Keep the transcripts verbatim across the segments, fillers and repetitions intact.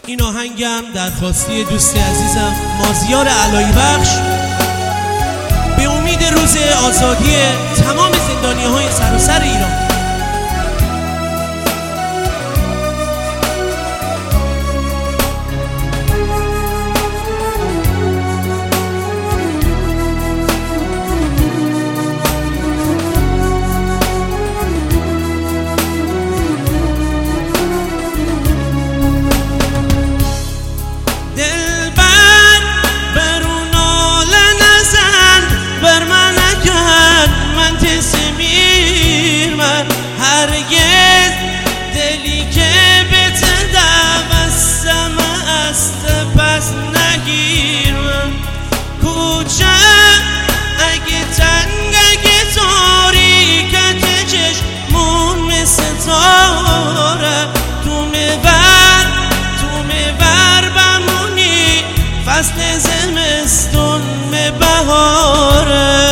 این آهنگم درخواستی دوست عزیزم مازیار علایی بخش به امید روز آزادی تمام زندانی‌های سراسر ایران. هرگز دلی که به تدوستم است پس نگیرم کوچه اگه تنگ اگه تاریکت چشمون مثل تاره تو میبر تو میبر بمونی فصل زمستون می بهاره.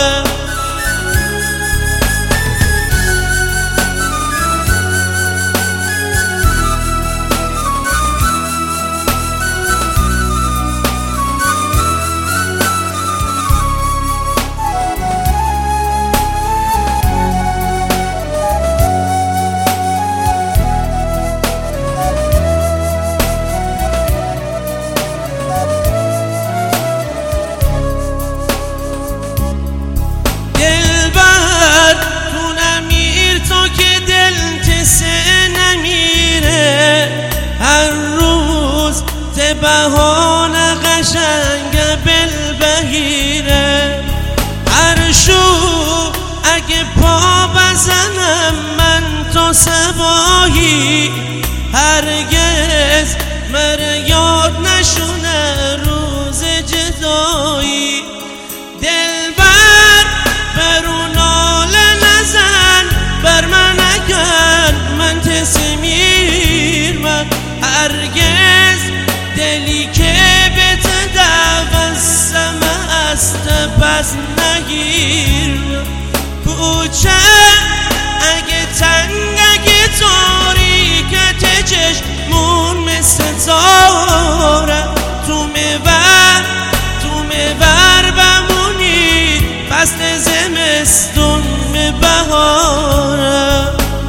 بهانه قشنگ بلبهیره هر شو اگه پا بزنم من تو سبایی هرگز مره یاد نشونه روز جدایی دلبر برو ناله نزن بر من اگر من تسمیر من هرگز دلی که به تدوستم است پس نگیر کوچه اگه تنگ اگه تاریکت چشمون مثل تاره تو میبر تو میبر بمونی فصل زمستون می بهاره.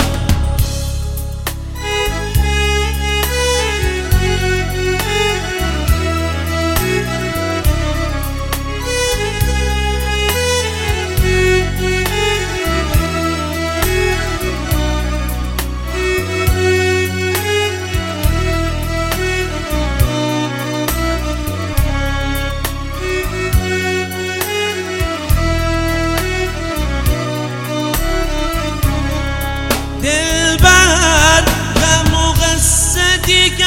دلبر غم و قصه دیگه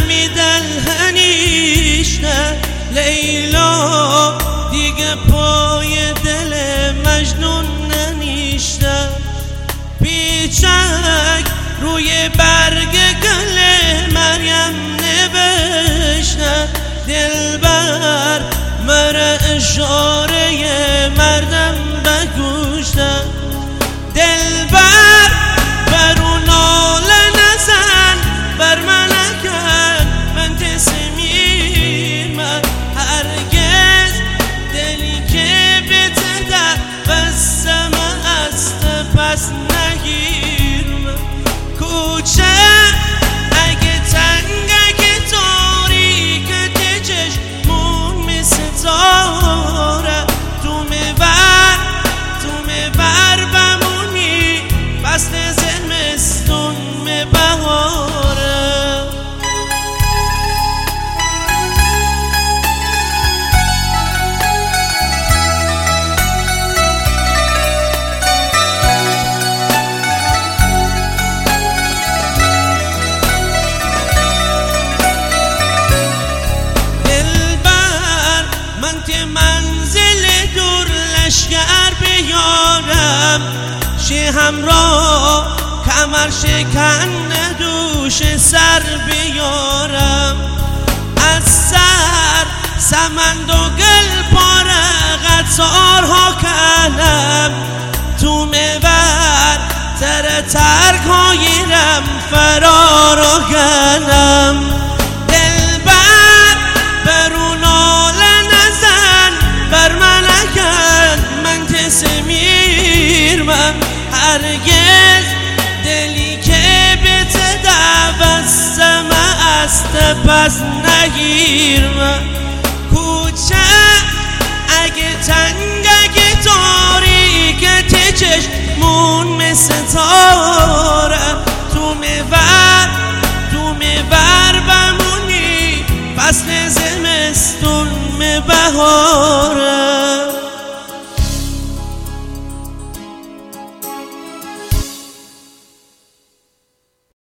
میدلهنیشته لیلا دیگه پای دل مجنون ننیشته پیچک روی برگ گل مریم نوشته دلبر مره اشاره مردم بگوشته دلبر برو ناله نزن بر من اگر من تسمیر من هرگز دلی که به تدوستم است پس نگیر کوچه اگه تنگ اگه تاریکت چشمون مثل تاره تو میبر تو میبر بمونی فصل زمستون می بهاره. دلبر من که منزل دور لشگر بیارم شه همراه کمر شکن دوش سر بیارم از سر سمند و گل پاره قطارها کنم تو میبر تر ترک ها گیرم فرار و گنم دل هرگز دلی که به تدوستم است پس نگیر کوچه اگه تنگ اگه تاریکت چشمون مثل تاره تو میور تو میور بمونی فصل زمستون می بهار